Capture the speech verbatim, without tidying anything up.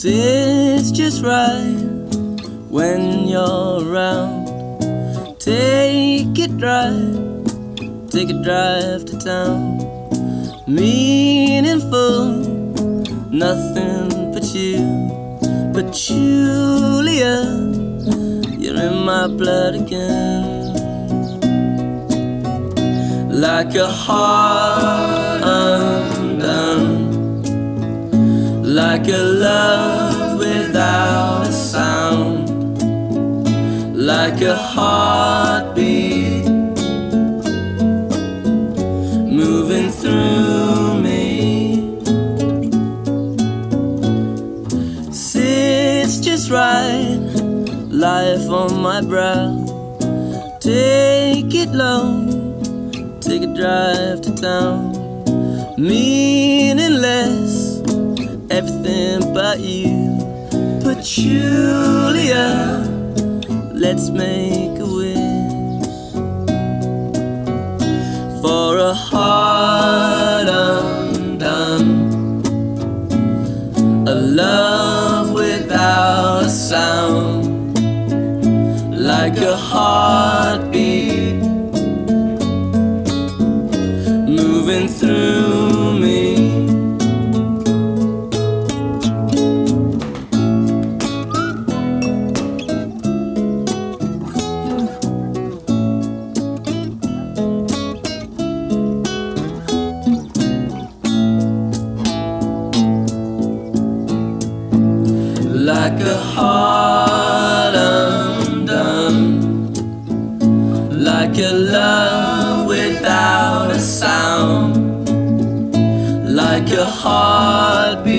Sits just right when you're around. Take it drive, take a drive to town. Meaningful, nothing but you. But Julia, you're in my blood again. Like a heart undone, like a love without a sound, like a heartbeat moving through me. Sits just right, life on my brow. Take it low, take a drive to town. Meaningless, everything but you. But Julia, let's make a wish for a heart undone, a love without a sound, like a heartbeat moving through me. Like a heart undone, like a love without a sound, like a heartbeat